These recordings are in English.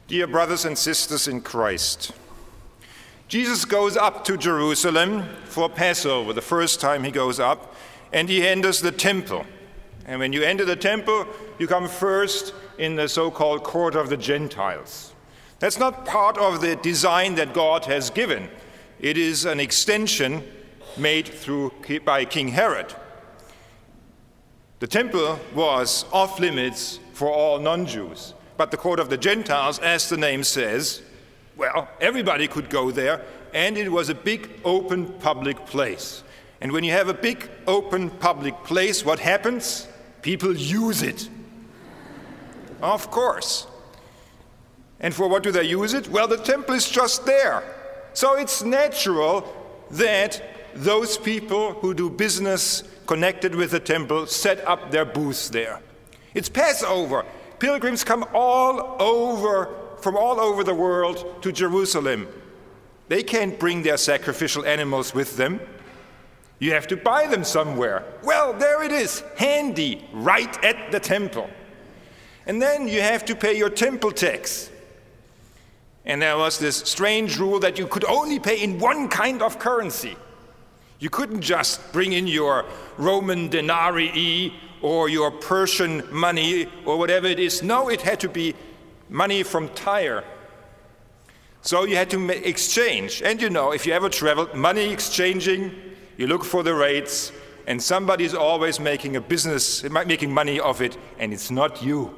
Dear brothers and sisters in Christ, Jesus goes up to Jerusalem for Passover, the first time he goes up, and he enters the temple. And when you enter the temple, you come first in the so-called court of the Gentiles. That's not part of the design that God has given. It is an extension made by King Herod. The temple was off limits for all non-Jews. But the court of the Gentiles, as the name says, well, everybody could go there, and it was a big, open, public place. And when you have a big, open, public place, what happens? People use it. Of course. And for what do they use it? Well, the temple is just there. So it's natural that those people who do business connected with the temple set up their booths there. It's Passover. Pilgrims come from all over the world to Jerusalem. They can't bring their sacrificial animals with them. You have to buy them somewhere. Well, there it is, handy, right at the temple. And then you have to pay your temple tax. And there was this strange rule that you could only pay in one kind of currency. You couldn't just bring in your Roman denarii or your Persian money or whatever it is. No, it had to be money from Tyre. So you had to exchange. And you know, if you ever traveled, money exchanging, you look for the rates, and somebody's always making a business, making money of it, and it's not you.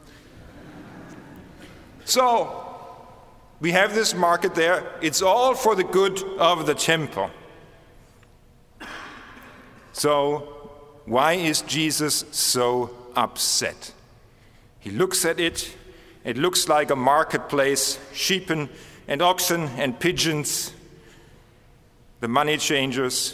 So we have this market there. It's all for the good of the temple. So why is Jesus so upset? He looks at it. It looks like a marketplace, sheep and oxen and pigeons, the money changers.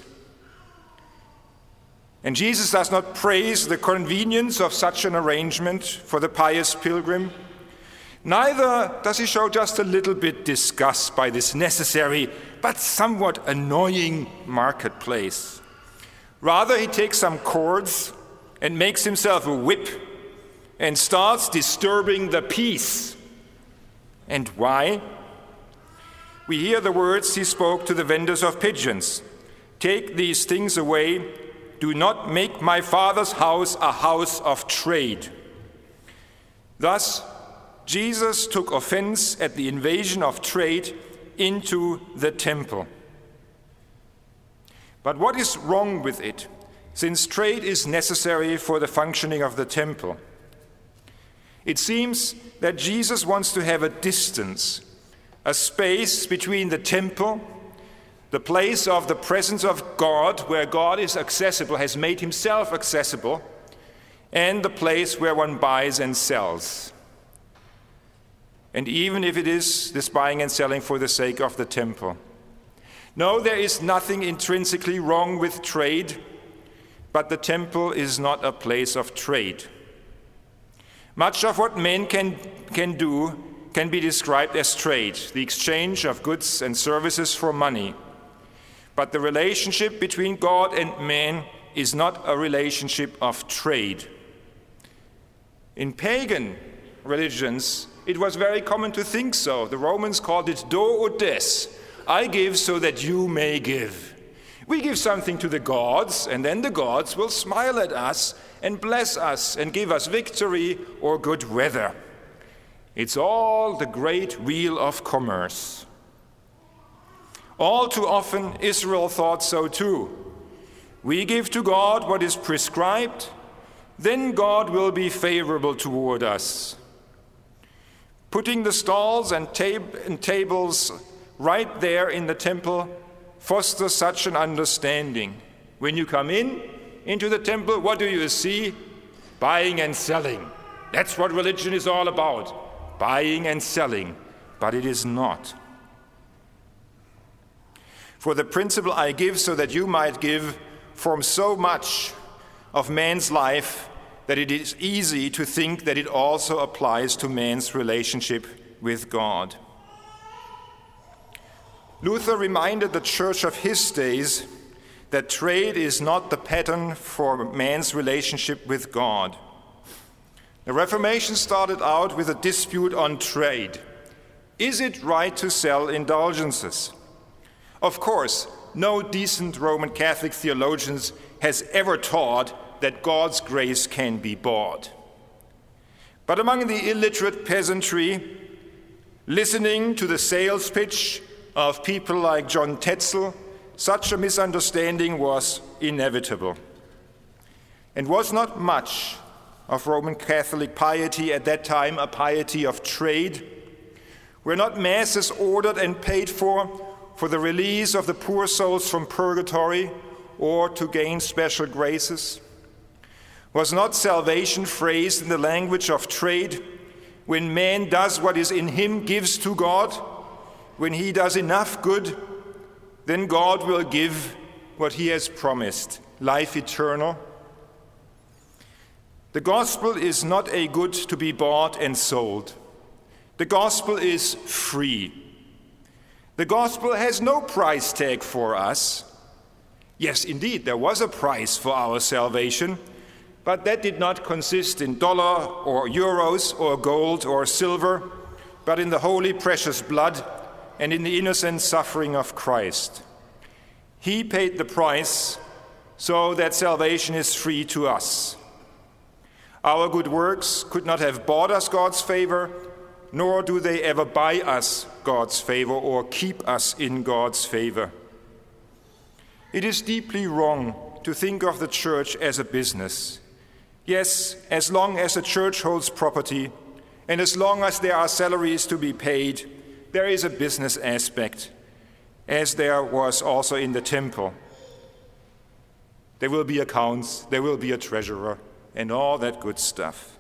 And Jesus does not praise the convenience of such an arrangement for the pious pilgrim. Neither does he show just a little bit disgust by this necessary but somewhat annoying marketplace. Rather, he takes some cords and makes himself a whip and starts disturbing the peace. And why? We hear the words he spoke to the vendors of pigeons. Take these things away. Do not make my Father's house a house of trade. Thus, Jesus took offense at the invasion of trade into the temple. But what is wrong with it, since trade is necessary for the functioning of the temple? It seems that Jesus wants to have a distance, a space between the temple, the place of the presence of God, where God is accessible, has made himself accessible, and the place where one buys and sells. And even if it is this buying and selling for the sake of the temple. No, there is nothing intrinsically wrong with trade, but the temple is not a place of trade. Much of what men can do can be described as trade, the exchange of goods and services for money. But the relationship between God and man is not a relationship of trade. In pagan religions, it was very common to think so. The Romans called it do ut des. I give so that you may give. We give something to the gods, and then the gods will smile at us and bless us and give us victory or good weather. It's all the great wheel of commerce. All too often, Israel thought so too. We give to God what is prescribed, then God will be favorable toward us. Putting the stalls and tables right there in the temple fosters such an understanding. When you come into the temple, what do you see? Buying and selling. That's what religion is all about, buying and selling, but it is not. For the principle I give so that you might give forms so much of man's life that it is easy to think that it also applies to man's relationship with God. Luther reminded the church of his days that trade is not the pattern for man's relationship with God. The Reformation started out with a dispute on trade. Is it right to sell indulgences? Of course, no decent Roman Catholic theologian has ever taught that God's grace can be bought. But among the illiterate peasantry, listening to the sales pitch of people like John Tetzel, such a misunderstanding was inevitable. And was not much of Roman Catholic piety at that time a piety of trade? Were not masses ordered and paid for the release of the poor souls from purgatory or to gain special graces? Was not salvation phrased in the language of trade? When man does what is in him, gives to God, when he does enough good, then God will give what he has promised, life eternal. The gospel is not a good to be bought and sold. The gospel is free. The gospel has no price tag for us. Yes, indeed, there was a price for our salvation, but that did not consist in dollar or euros or gold or silver, but in the holy precious blood and in the innocent suffering of Christ. He paid the price so that salvation is free to us. Our good works could not have bought us God's favor, nor do they ever buy us God's favor or keep us in God's favor. It is deeply wrong to think of the church as a business. Yes, as long as the church holds property, and as long as there are salaries to be paid, there is a business aspect, as there was also in the temple. There will be accounts, there will be a treasurer, and all that good stuff.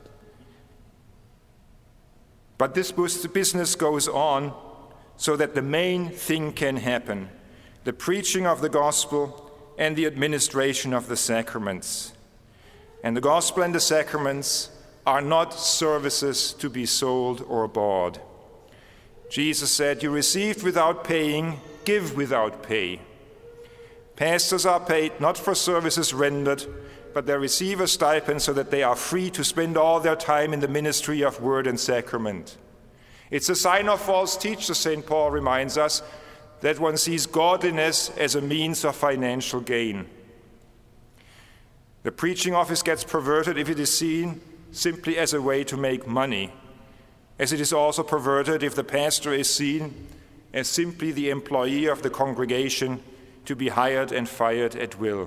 But this business goes on so that the main thing can happen, the preaching of the gospel and the administration of the sacraments. And the gospel and the sacraments are not services to be sold or bought. Jesus said, "You received without paying, give without pay." Pastors are paid not for services rendered, but they receive a stipend so that they are free to spend all their time in the ministry of word and sacrament. It's a sign of false teachers, St. Paul reminds us, that one sees godliness as a means of financial gain. The preaching office gets perverted if it is seen simply as a way to make money, as it is also perverted if the pastor is seen as simply the employee of the congregation to be hired and fired at will.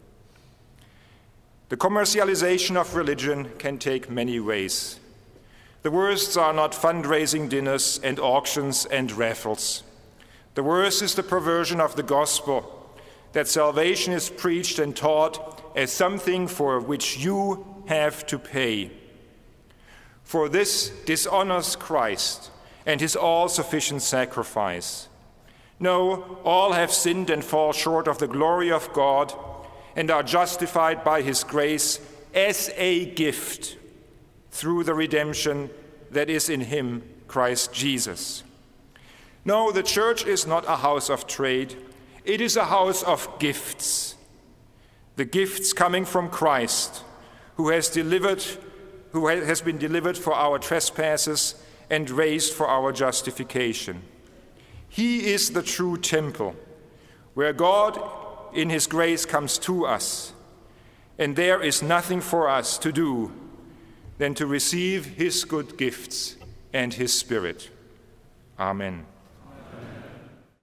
The commercialization of religion can take many ways. The worst are not fundraising dinners and auctions and raffles. The worst is the perversion of the gospel, that salvation is preached and taught as something for which you have to pay. For this dishonors Christ and his all-sufficient sacrifice. No, all have sinned and fall short of the glory of God and are justified by his grace as a gift through the redemption that is in him, Christ Jesus. No, the church is not a house of trade. It is a house of gifts. The gifts coming from Christ, who has been delivered for our trespasses and raised for our justification. He is the true temple, where God in his grace comes to us, and there is nothing for us to do than to receive his good gifts and his Spirit. Amen.